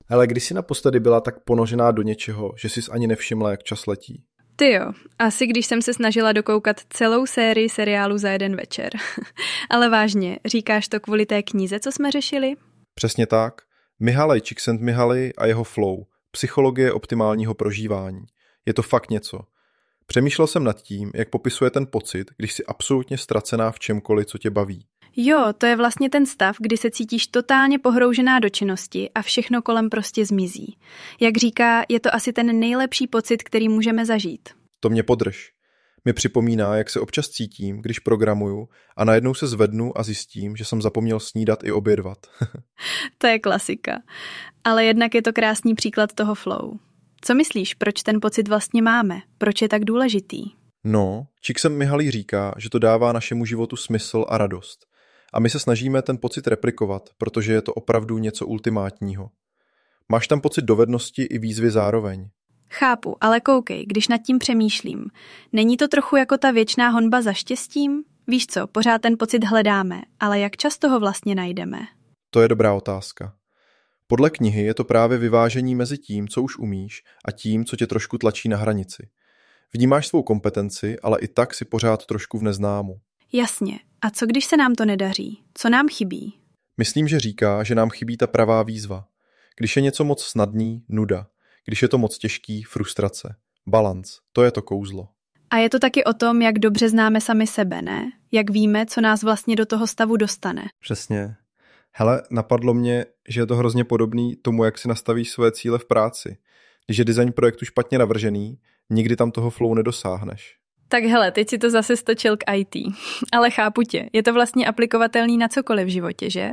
Ale když jsi naposledy byla tak ponořená do něčeho, že jsi ani nevšimla, jak čas letí? Ty jo, asi když jsem se snažila dokoukat celou sérii seriálu za jeden večer. Ale vážně, říkáš to kvůli té knize, co jsme řešili? Přesně tak. Mihaly Csikszentmihalyi a jeho flow. Psychologie optimálního prožívání. Je to fakt něco. Přemýšlel jsem nad tím, jak popisuje ten pocit, když jsi absolutně ztracená v čemkoliv, co tě baví. Jo, to je vlastně ten stav, kdy se cítíš totálně pohroužená do činnosti a všechno kolem prostě zmizí. Jak říká, je to asi ten nejlepší pocit, který můžeme zažít. To mě podrž. Mi připomíná, jak se občas cítím, když programuju a najednou se zvednu a zjistím, že jsem zapomněl snídat i obědvat. To je klasika. Ale jednak je to krásný příklad toho flow. Co myslíš, proč ten pocit vlastně máme? Proč je tak důležitý? No, Csikszentmihalyi říká, že to dává našemu životu smysl a radost. A my se snažíme ten pocit replikovat, protože je to opravdu něco ultimátního. Máš tam pocit dovednosti i výzvy zároveň. Chápu, ale koukej, když nad tím přemýšlím. Není to trochu jako ta věčná honba za štěstím? Víš co, pořád ten pocit hledáme, ale jak často ho vlastně najdeme? To je dobrá otázka. Podle knihy je to právě vyvážení mezi tím, co už umíš, a tím, co tě trošku tlačí na hranici. Vnímáš svou kompetenci, ale i tak si pořád trošku v neznámu. Jasně. A co když se nám to nedaří? Co nám chybí? Myslím, že říká, že nám chybí ta pravá výzva. Když je něco moc snadný, nuda. Když je to moc těžký, frustrace. Balanc, to je to kouzlo. A je to taky o tom, jak dobře známe sami sebe, ne? Jak víme, co nás vlastně do toho stavu dostane. Přesně. Hele, napadlo mě, že je to hrozně podobný tomu, jak si nastavíš své cíle v práci. Když je design projektu špatně navržený, nikdy tam toho flow nedosáhneš. Tak hele, teď si to zase stočil k IT. Ale chápu tě, je to vlastně aplikovatelný na cokoliv v životě, že?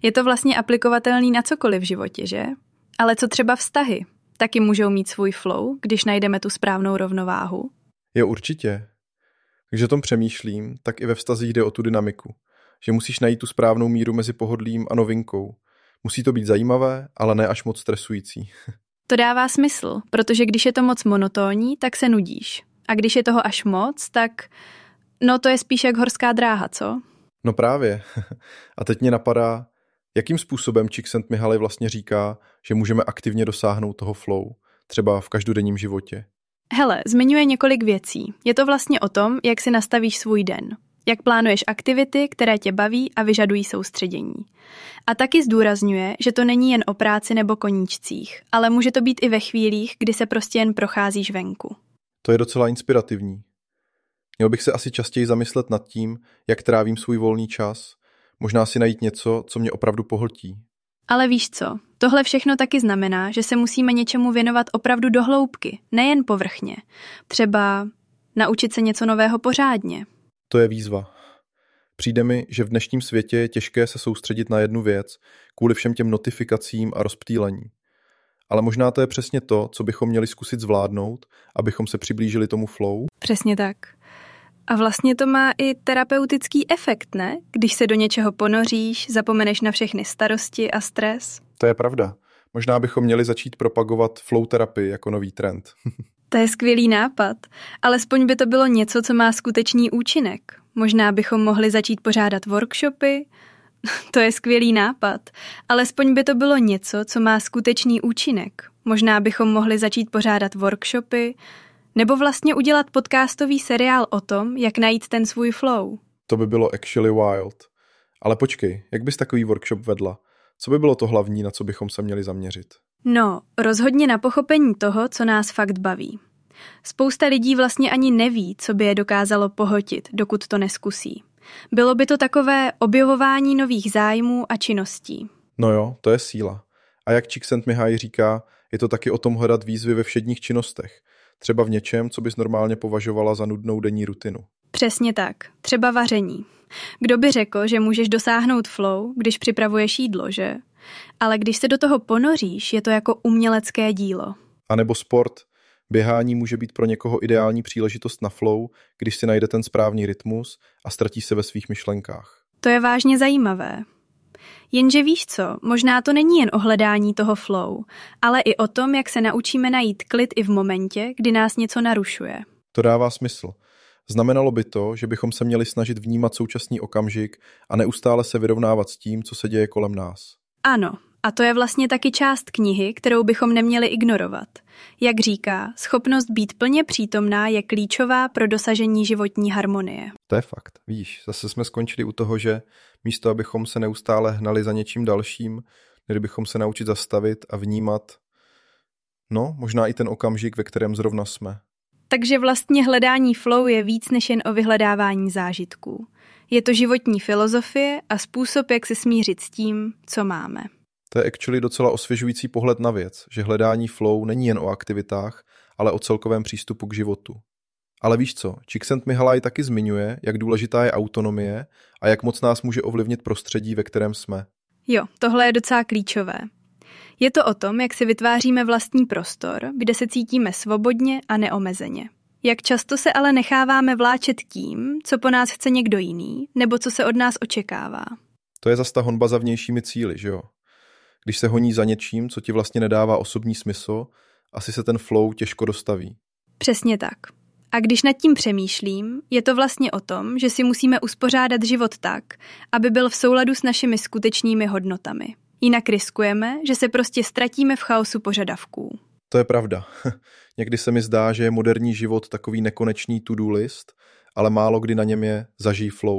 Ale co třeba vztahy? Taky můžou mít svůj flow, když najdeme tu správnou rovnováhu? Jo, určitě. Když o tom přemýšlím, tak i ve vztazích jde o tu dynamiku. Že musíš najít tu správnou míru mezi pohodlím a novinkou. Musí to být zajímavé, ale ne až moc stresující. To dává smysl, protože když je to moc monotónní, tak se nudíš. A když je toho až moc, tak no to je spíš jak horská dráha, co? No právě. A teď mě napadá, jakým způsobem Csikszentmihalyi vlastně říká, že můžeme aktivně dosáhnout toho flow, třeba v každodenním životě. Hele, zmiňuje několik věcí. Je to vlastně o tom, jak si nastavíš svůj den. Jak plánuješ aktivity, které tě baví a vyžadují soustředění. A taky zdůrazňuje, že to není jen o práci nebo koníčcích, ale může to být i ve chvílích, kdy se prostě jen procházíš venku. To je docela inspirativní. Měl bych se asi častěji zamyslet nad tím, jak trávím svůj volný čas. Možná si najít něco, co mě opravdu pohltí. Ale víš co, tohle všechno taky znamená, že se musíme něčemu věnovat opravdu do hloubky, nejen povrchně. Třeba naučit se něco nového pořádně. To je výzva. Přijde mi, že v dnešním světě je těžké se soustředit na jednu věc kvůli všem těm notifikacím a rozptýlení. Ale možná to je přesně to, co bychom měli zkusit zvládnout, abychom se přiblížili tomu flow. Přesně tak. A vlastně to má i terapeutický efekt, ne? Když se do něčeho ponoříš, zapomeneš na všechny starosti a stres. To je pravda. Možná bychom měli začít propagovat flow terapii jako nový trend. To je skvělý nápad. Alespoň by to bylo něco, co má skutečný účinek. Možná bychom mohli začít pořádat workshopy. To je skvělý nápad. Alespoň by to bylo něco, co má skutečný účinek. Možná bychom mohli začít pořádat workshopy, nebo vlastně udělat podcastový seriál o tom, jak najít ten svůj flow. To by bylo actually wild. Ale počkej, jak bys takový workshop vedla? Co by bylo to hlavní, na co bychom se měli zaměřit? No, rozhodně na pochopení toho, co nás fakt baví. Spousta lidí vlastně ani neví, co by je dokázalo pohltit, dokud to neskusí. Bylo by to takové objevování nových zájmů a činností. No jo, to je síla. A jak Csikszentmihalyi říká, je to taky o tom hledat výzvy ve všedních činnostech. Třeba v něčem, co bys normálně považovala za nudnou denní rutinu. Přesně tak. Třeba vaření. Kdo by řekl, že můžeš dosáhnout flow, když připravuješ jídlo, že? Ale když se do toho ponoříš, je to jako umělecké dílo. A nebo sport. Běhání může být pro někoho ideální příležitost na flow, když si najde ten správný rytmus a ztratí se ve svých myšlenkách. To je vážně zajímavé. Jenže víš co, možná to není jen o hledání toho flow, ale i o tom, jak se naučíme najít klid i v momentě, kdy nás něco narušuje. To dává smysl. Znamenalo by to, že bychom se měli snažit vnímat současný okamžik a neustále se vyrovnávat s tím, co se děje kolem nás. Ano, A to je vlastně taky část knihy, kterou bychom neměli ignorovat. Jak říká, schopnost být plně přítomná je klíčová pro dosažení životní harmonie. To je fakt, víš, zase jsme skončili u toho, že místo abychom se neustále hnali za něčím dalším, měli bychom se naučit zastavit a vnímat, možná i ten okamžik, ve kterém zrovna jsme. Takže vlastně hledání flow je víc než jen o vyhledávání zážitků. Je to životní filozofie a způsob, jak se smířit s tím, co máme. To je actually docela osvěžující pohled na věc, že hledání flow není jen o aktivitách, ale o celkovém přístupu k životu. Ale víš co, Csikszentmihalyi taky zmiňuje, jak důležitá je autonomie a jak moc nás může ovlivnit prostředí, ve kterém jsme. Jo, tohle je docela klíčové. Je to o tom, jak si vytváříme vlastní prostor, kde se cítíme svobodně a neomezeně. Jak často se ale necháváme vláčet tím, co po nás chce někdo jiný, nebo co se od nás očekává. To je zas ta honba za vnějšími cíli, že jo? Když se honí za něčím, co ti vlastně nedává osobní smysl, asi se ten flow těžko dostaví. Přesně tak. A když nad tím přemýšlím, je to vlastně o tom, že si musíme uspořádat život tak, aby byl v souladu s našimi skutečnými hodnotami. Jinak riskujeme, že se prostě ztratíme v chaosu požadavků. To je pravda. Někdy se mi zdá, že je moderní život takový nekonečný to-do list, ale málo kdy na něm je zažij flow.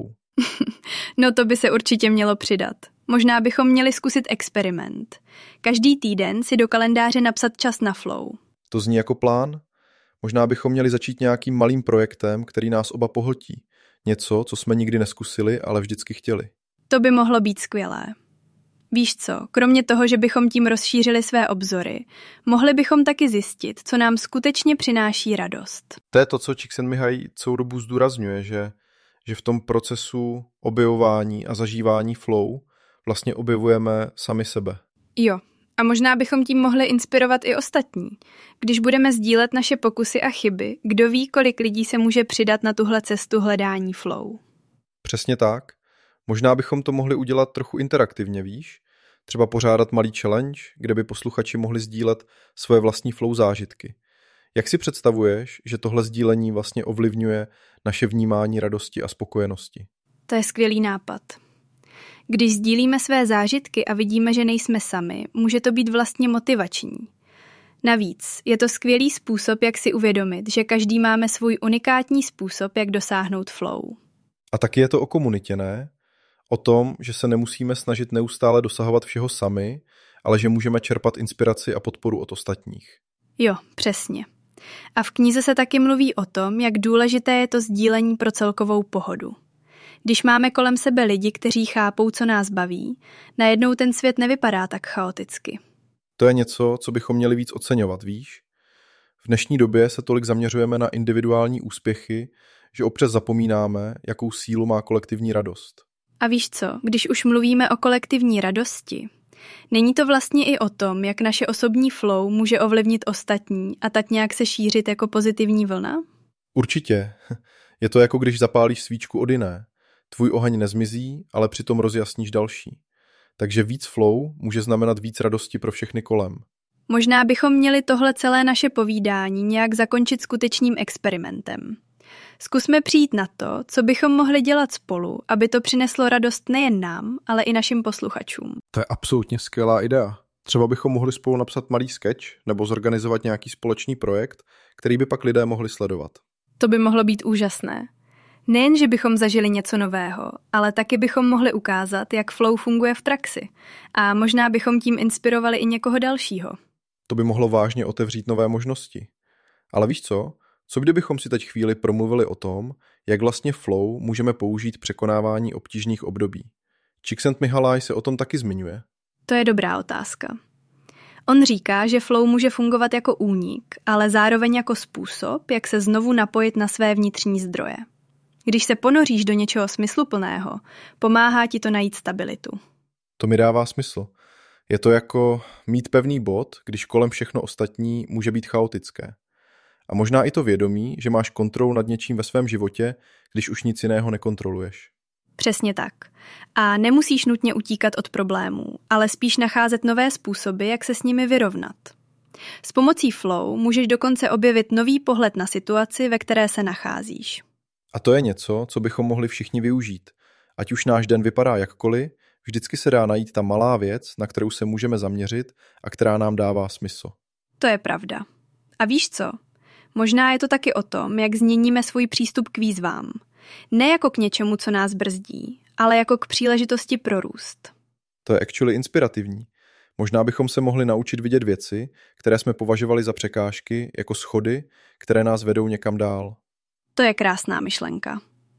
No to by se určitě mělo přidat. Možná bychom měli zkusit experiment. Každý týden si do kalendáře napsat čas na flow. To zní jako plán? Možná bychom měli začít nějakým malým projektem, který nás oba pohltí. Něco, co jsme nikdy neskusili, ale vždycky chtěli. To by mohlo být skvělé. Víš co, kromě toho, že bychom tím rozšířili své obzory, mohli bychom taky zjistit, co nám skutečně přináší radost. To je to, co Csikszentmihalyi celou dobu zdůrazňuje, že v tom procesu objevování a zažívání flow vlastně objevujeme sami sebe. Jo, a možná bychom tím mohli inspirovat i ostatní. Když budeme sdílet naše pokusy a chyby, kdo ví, kolik lidí se může přidat na tuhle cestu hledání flow. Přesně tak. Možná bychom to mohli udělat trochu interaktivně, víš? Třeba pořádat malý challenge, kde by posluchači mohli sdílet svoje vlastní flow zážitky. Jak si představuješ, že tohle sdílení vlastně ovlivňuje naše vnímání radosti a spokojenosti? To je skvělý nápad. Když sdílíme své zážitky a vidíme, že nejsme sami, může to být vlastně motivační. Navíc je to skvělý způsob, jak si uvědomit, že každý máme svůj unikátní způsob, jak dosáhnout flow. A taky je to o komunitě, ne? O tom, že se nemusíme snažit neustále dosahovat všeho sami, ale že můžeme čerpat inspiraci a podporu od ostatních. Jo, přesně. A v knize se taky mluví o tom, jak důležité je to sdílení pro celkovou pohodu. Když máme kolem sebe lidi, kteří chápou, co nás baví, najednou ten svět nevypadá tak chaoticky. To je něco, co bychom měli víc oceňovat, víš? V dnešní době se tolik zaměřujeme na individuální úspěchy, že občas zapomínáme, jakou sílu má kolektivní radost. A víš co, když už mluvíme o kolektivní radosti, není to vlastně i o tom, jak naše osobní flow může ovlivnit ostatní a tak nějak se šířit jako pozitivní vlna? Určitě. Je to jako když zapálíš svíčku od jiné. Tvůj oheň nezmizí, ale přitom rozjasníš další. Takže víc flow může znamenat víc radosti pro všechny kolem. Možná bychom měli tohle celé naše povídání nějak zakončit skutečným experimentem. Zkusme přijít na to, co bychom mohli dělat spolu, aby to přineslo radost nejen nám, ale i našim posluchačům. To je absolutně skvělá idea. Třeba bychom mohli spolu napsat malý sketch nebo zorganizovat nějaký společný projekt, který by pak lidé mohli sledovat. To by mohlo být úžasné. Nejen, že bychom zažili něco nového, ale taky bychom mohli ukázat, jak flow funguje v praxi. A možná bychom tím inspirovali i někoho dalšího. To by mohlo vážně otevřít nové možnosti. Ale víš co? Co kdybychom si teď chvíli promluvili o tom, jak vlastně flow můžeme použít k překonávání obtížných období? Csikszentmihalyi se o tom taky zmiňuje. To je dobrá otázka. On říká, že flow může fungovat jako únik, ale zároveň jako způsob, jak se znovu napojit na své vnitřní zdroje. Když se ponoříš do něčeho smysluplného, pomáhá ti to najít stabilitu. To mi dává smysl. Je to jako mít pevný bod, když kolem všechno ostatní může být chaotické. A možná i to vědomí, že máš kontrolu nad něčím ve svém životě, když už nic jiného nekontroluješ. Přesně tak. A nemusíš nutně utíkat od problémů, ale spíš nacházet nové způsoby, jak se s nimi vyrovnat. S pomocí flow můžeš dokonce objevit nový pohled na situaci, ve které se nacházíš. A to je něco, co bychom mohli všichni využít. Ať už náš den vypadá jakkoliv, Vždycky se dá najít ta malá věc, na kterou se můžeme zaměřit a která nám dává smysl. To je pravda. A víš co? Možná je to taky o tom, jak změníme svůj přístup k výzvám. Ne jako k něčemu, co nás brzdí, ale jako k příležitosti pro růst. To je actually inspirativní. Možná bychom se mohli naučit vidět věci, které jsme považovali za překážky, jako schody, které nás vedou někam dál. To je krásná myšlenka.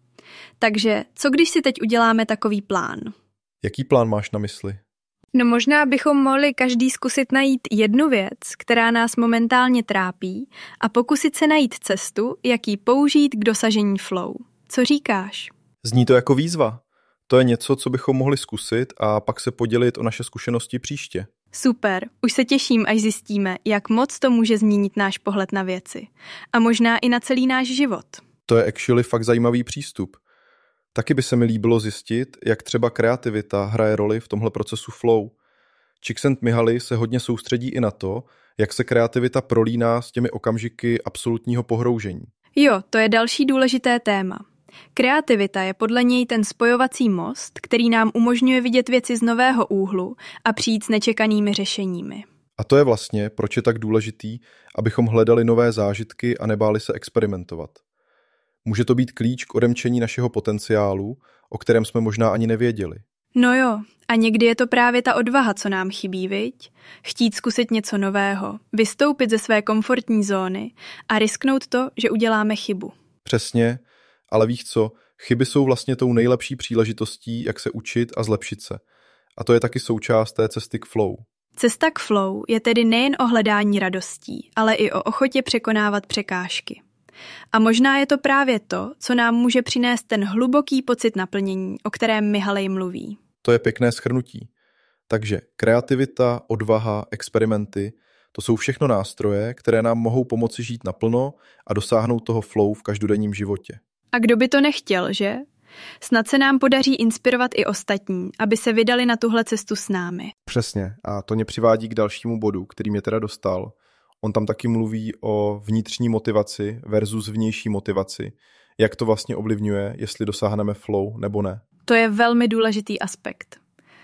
Takže co když si teď uděláme takový plán? Jaký plán máš na mysli? No možná bychom mohli každý zkusit najít jednu věc, která nás momentálně trápí a pokusit se najít cestu, jak ji použít k dosažení flow. Co říkáš? Zní to jako výzva. To je něco, co bychom mohli zkusit a pak se podělit o naše zkušenosti příště. Super, už se těším, až zjistíme, jak moc to může změnit náš pohled na věci. A možná i na celý náš život. To je actually fakt zajímavý přístup. Taky by se mi líbilo zjistit, jak třeba kreativita hraje roli v tomhle procesu flow. Csikszentmihalyi se hodně soustředí i na to, jak se kreativita prolíná s těmi okamžiky absolutního pohroužení. Jo, to je další důležité téma. Kreativita je podle něj ten spojovací most, který nám umožňuje vidět věci z nového úhlu a přijít s nečekanými řešeními. A to je vlastně, proč je tak důležitý, abychom hledali nové zážitky a nebáli se experimentovat. Může to být klíč k odemčení našeho potenciálu, o kterém jsme možná ani nevěděli. No jo, a někdy je to právě ta odvaha, co nám chybí, viď? Chtít zkusit něco nového, vystoupit ze své komfortní zóny a risknout to, že uděláme chybu. Přesně, ale víš co, chyby jsou vlastně tou nejlepší příležitostí, jak se učit a zlepšit se. A to je taky součást té cesty k flow. Cesta k flow je tedy nejen o hledání radostí, ale i o ochotě překonávat překážky. A možná je to právě to, co nám může přinést ten hluboký pocit naplnění, o kterém Mihalej mluví. To je pěkné shrnutí. Takže kreativita, odvaha, experimenty, to jsou všechno nástroje, které nám mohou pomoci žít naplno a dosáhnout toho flow v každodenním životě. A kdo by to nechtěl, že? Snad se nám podaří inspirovat i ostatní, aby se vydali na tuhle cestu s námi. Přesně. A to mě přivádí k dalšímu bodu, který mě teda dostal. On tam taky mluví o vnitřní motivaci versus vnější motivaci. Jak to vlastně ovlivňuje, jestli dosáhneme flow nebo ne. To je velmi důležitý aspekt.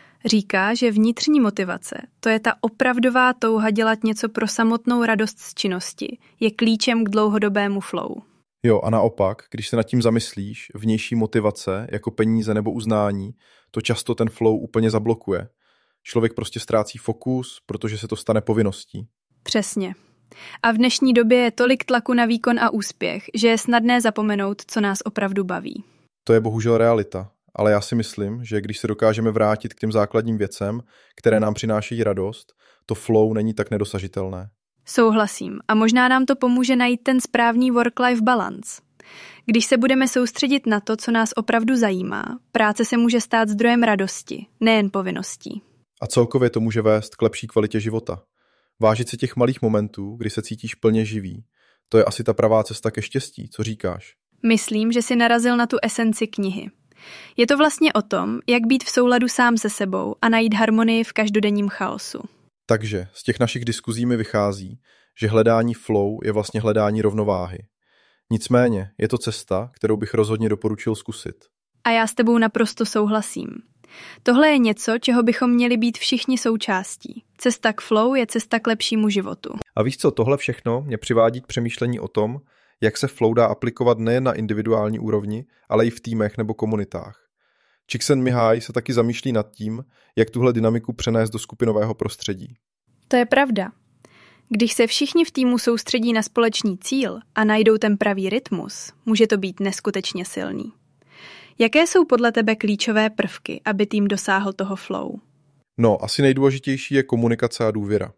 Říká, že vnitřní motivace, to je ta opravdová touha dělat něco pro samotnou radost z činnosti, je klíčem k dlouhodobému flow. Jo, a naopak, když se nad tím zamyslíš, vnější motivace, jako peníze nebo uznání, to často ten flow úplně zablokuje. Člověk prostě ztrácí fokus, protože se to stane povinností. Přesně. A v dnešní době je tolik tlaku na výkon a úspěch, že je snadné zapomenout, co nás opravdu baví. To je bohužel realita, ale já si myslím, že když se dokážeme vrátit k těm základním věcem, které nám přinášejí radost, to flow není tak nedosažitelné. Souhlasím a možná nám to pomůže najít ten správný work-life balance. Když se budeme soustředit na to, co nás opravdu zajímá, práce se může stát zdrojem radosti, nejen povinností. A celkově to může vést k lepší kvalitě života. Vážit si těch malých momentů, kdy se cítíš plně živý, to je asi ta pravá cesta ke štěstí, co říkáš? Myslím, že jsi narazil na tu esenci knihy. Je to vlastně o tom, jak být v souladu sám se sebou a najít harmonii v každodenním chaosu. Takže z těch našich diskuzí mi vychází, že hledání flow je vlastně hledání rovnováhy. Nicméně je to cesta, kterou bych rozhodně doporučil zkusit. A já s tebou naprosto souhlasím. Tohle je něco, čeho bychom měli být všichni součástí. Cesta k flow je cesta k lepšímu životu. A víš co, tohle všechno mě přivádí k přemýšlení o tom, jak se flow dá aplikovat nejen na individuální úrovni, ale i v týmech nebo komunitách. Csikszentmihalyi se taky zamýšlí nad tím, jak tuhle dynamiku přenést do skupinového prostředí. To je pravda. Když se všichni v týmu soustředí na společný cíl a najdou ten pravý rytmus, může to být neskutečně silný. Jaké jsou podle tebe klíčové prvky, aby tým dosáhl toho flow? No, asi nejdůležitější je komunikace a důvěra.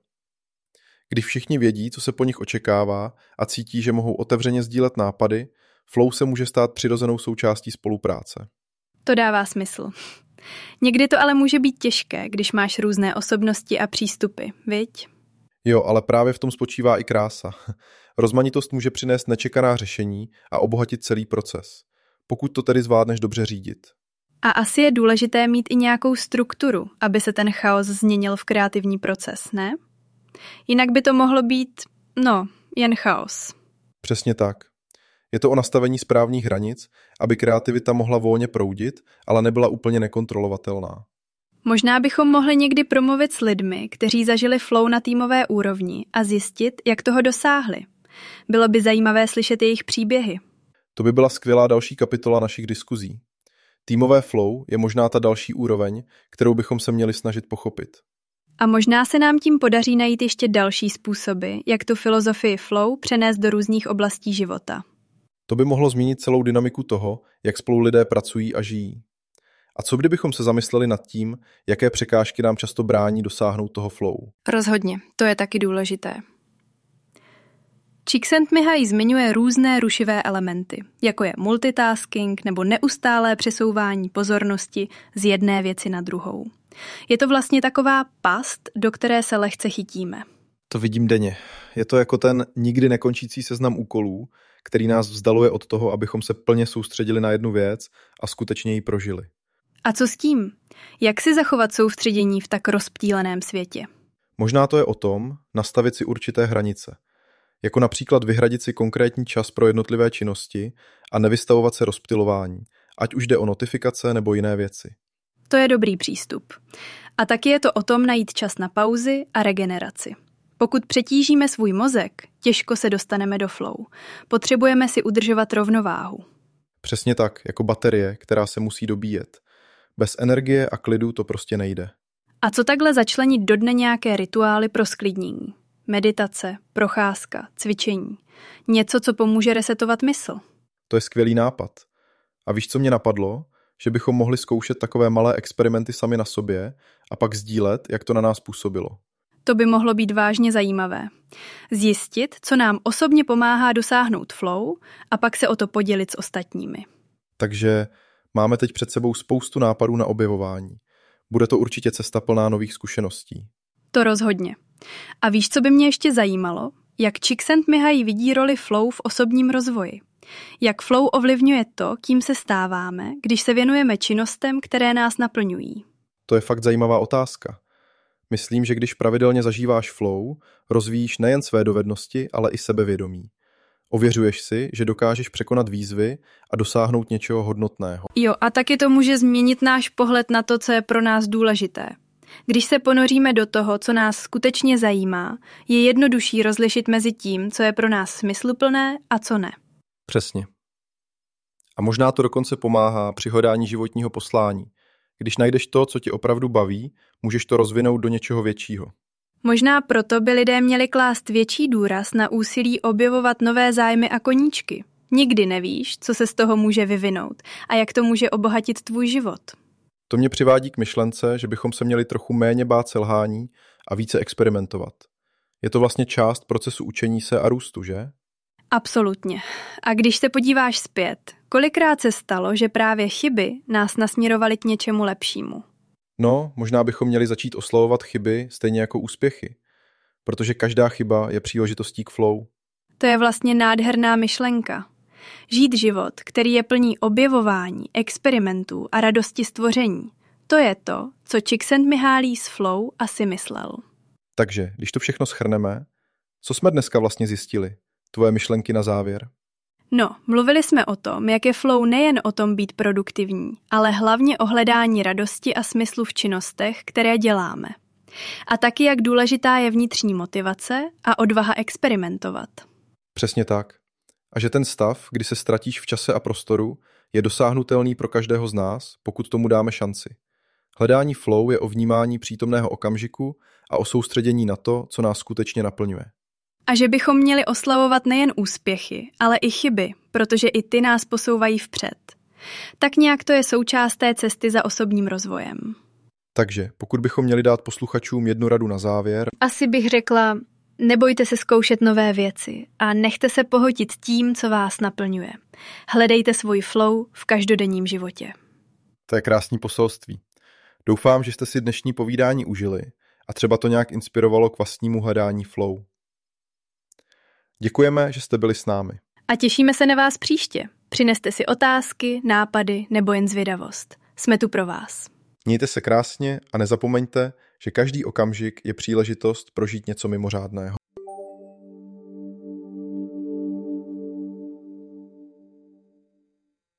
Když všichni vědí, co se po nich očekává a cítí, že mohou otevřeně sdílet nápady, flow se může stát přirozenou součástí spolupráce. To dává smysl. Někdy to ale může být těžké, když máš různé osobnosti a přístupy, viď? Jo, ale právě v tom spočívá i krása. Rozmanitost může přinést nečekaná řešení a obohatit celý proces, pokud to tedy zvládneš dobře řídit. A asi je důležité mít i nějakou strukturu, aby se ten chaos změnil v kreativní proces, ne? Jinak by to mohlo být, jen chaos. Přesně tak. Je to o nastavení správných hranic, aby kreativita mohla volně proudit, ale nebyla úplně nekontrolovatelná. Možná bychom mohli někdy promluvit s lidmi, kteří zažili flow na týmové úrovni a zjistit, jak toho dosáhli. Bylo by zajímavé slyšet jejich příběhy. To by byla skvělá další kapitola našich diskuzí. Týmové flow je možná ta další úroveň, kterou bychom se měli snažit pochopit. A možná se nám tím podaří najít ještě další způsoby, jak tu filozofii flow přenést do různých oblastí života. To by mohlo změnit celou dynamiku toho, jak spolu lidé pracují a žijí. A co kdybychom se zamysleli nad tím, jaké překážky nám často brání dosáhnout toho flow? Rozhodně, to je taky důležité. Csikszentmihalyi zmiňuje různé rušivé elementy, jako je multitasking nebo neustálé přesouvání pozornosti z jedné věci na druhou. Je to vlastně taková past, do které se lehce chytíme. To vidím denně. Je to jako ten nikdy nekončící seznam úkolů, který nás vzdaluje od toho, abychom se plně soustředili na jednu věc a skutečně ji prožili. A co s tím? Jak si zachovat soustředění v tak rozptýleném světě? Možná to je o tom nastavit si určité hranice. Jako například vyhradit si konkrétní čas pro jednotlivé činnosti a nevystavovat se rozptylování, ať už jde o notifikace nebo jiné věci. To je dobrý přístup. A taky je to o tom najít čas na pauzy a regeneraci. Pokud přetížíme svůj mozek, těžko se dostaneme do flow. Potřebujeme si udržovat rovnováhu. Přesně tak, jako baterie, která se musí dobíjet. Bez energie a klidu to prostě nejde. A co takhle začlenit do dne nějaké rituály pro sklidnění? Meditace, procházka, cvičení. Něco, co pomůže resetovat mysl. To je skvělý nápad. A víš, co mě napadlo? Že bychom mohli zkoušet takové malé experimenty sami na sobě a pak sdílet, jak to na nás působilo. To by mohlo být vážně zajímavé. Zjistit, co nám osobně pomáhá dosáhnout flow a pak se o to podělit s ostatními. Takže máme teď před sebou spoustu nápadů na objevování. Bude to určitě cesta plná nových zkušeností. To rozhodně. A víš, co by mě ještě zajímalo? Jak Csikszentmihalyi vidí roli flow v osobním rozvoji. Jak flow ovlivňuje to, kým se stáváme, když se věnujeme činnostem, které nás naplňují. To je fakt zajímavá otázka. Myslím, že když pravidelně zažíváš flow, rozvíjíš nejen své dovednosti, ale i sebevědomí. Ověřuješ si, že dokážeš překonat výzvy a dosáhnout něčeho hodnotného. Jo, a taky to může změnit náš pohled na to, co je pro nás důležité. Když se ponoříme do toho, co nás skutečně zajímá, je jednodušší rozlišit mezi tím, co je pro nás smysluplné a co ne. Přesně. A možná to dokonce pomáhá při hledání životního poslání. Když najdeš to, co tě opravdu baví, můžeš to rozvinout do něčeho většího. Možná proto by lidé měli klást větší důraz na úsilí objevovat nové zájmy a koníčky. Nikdy nevíš, co se z toho může vyvinout a jak to může obohatit tvůj život. To mě přivádí k myšlence, že bychom se měli trochu méně bát selhání a více experimentovat. Je to vlastně část procesu učení se a růstu, že? Absolutně. A když se podíváš zpět, kolikrát se stalo, že právě chyby nás nasměrovaly k něčemu lepšímu? No, možná bychom měli začít oslavovat chyby stejně jako úspěchy, protože každá chyba je příležitostí k flow. To je vlastně nádherná myšlenka. Žít život, který je plný objevování, experimentů a radosti stvoření. To je to, co Csikszentmihalyi z flow asi myslel. Takže, když to všechno shrneme, co jsme dneska vlastně zjistili? Tvoje myšlenky na závěr? No, mluvili jsme o tom, jak je flow nejen o tom být produktivní, ale hlavně o hledání radosti a smyslu v činnostech, které děláme. A taky, jak důležitá je vnitřní motivace a odvaha experimentovat. Přesně tak. A že ten stav, kdy se ztratíš v čase a prostoru, je dosáhnutelný pro každého z nás, pokud tomu dáme šanci. Hledání flow je o vnímání přítomného okamžiku a o soustředění na to, co nás skutečně naplňuje. A že bychom měli oslavovat nejen úspěchy, ale i chyby, protože i ty nás posouvají vpřed. Tak nějak to je součást té cesty za osobním rozvojem. Takže, pokud bychom měli dát posluchačům jednu radu na závěr... Asi bych řekla, nebojte se zkoušet nové věci a nechte se pohltit tím, co vás naplňuje. Hledejte svůj flow v každodenním životě. To je krásný poselství. Doufám, že jste si dnešní povídání užili a třeba to nějak inspirovalo k vlastnímu hledání flow. Děkujeme, že jste byli s námi. A těšíme se na vás příště. Přineste si otázky, nápady nebo jen zvědavost. Jsme tu pro vás. Mějte se krásně a nezapomeňte, že každý okamžik je příležitost prožít něco mimořádného.